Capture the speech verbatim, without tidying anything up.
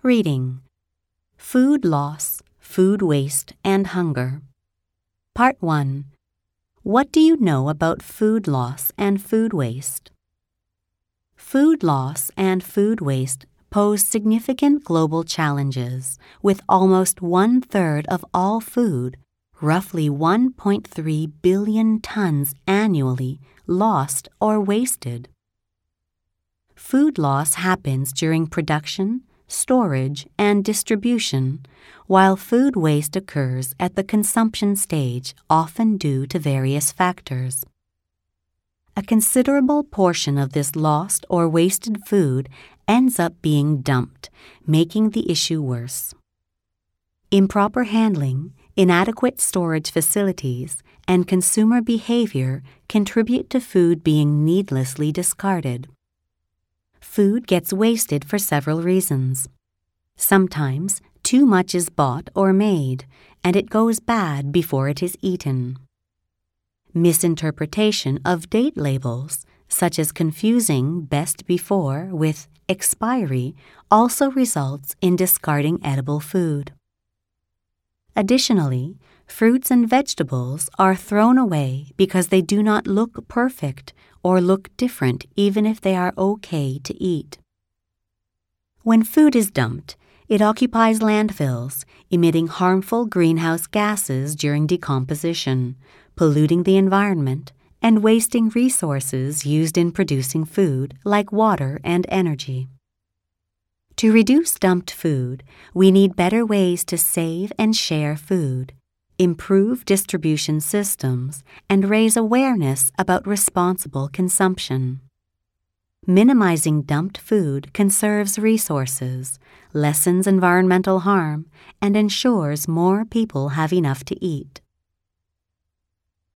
Reading: Food Loss, Food Waste, and Hunger. Part one. What do you know about food loss and food waste? Food loss and food waste pose significant global challenges, with almost one-third of all food, roughly one point three billion tons annually, lost or wasted. Food loss happens during production, storage, and distribution, while food waste occurs at the consumption stage, often due to various factors. A considerable portion of this lost or wasted food ends up being dumped, making the issue worse. Improper handling, inadequate storage facilities, and consumer behavior contribute to food being needlessly discarded. Food gets wasted for several reasons. Sometimes too much is bought or made, and it goes bad before it is eaten. Misinterpretation of date labels, such as confusing best before with expiry, also results in discarding edible food. Additionally, fruits and vegetables are thrown away because they do not look perfect or look different even if they are okay to eat. When food is dumped, it occupies landfills, emitting harmful greenhouse gases during decomposition, polluting the environment, and wasting resources used in producing food like water and energy. To reduce dumped food, we need better ways to save and share food, improve distribution systems, and raise awareness about responsible consumption. Minimizing dumped food conserves resources, lessens environmental harm, and ensures more people have enough to eat.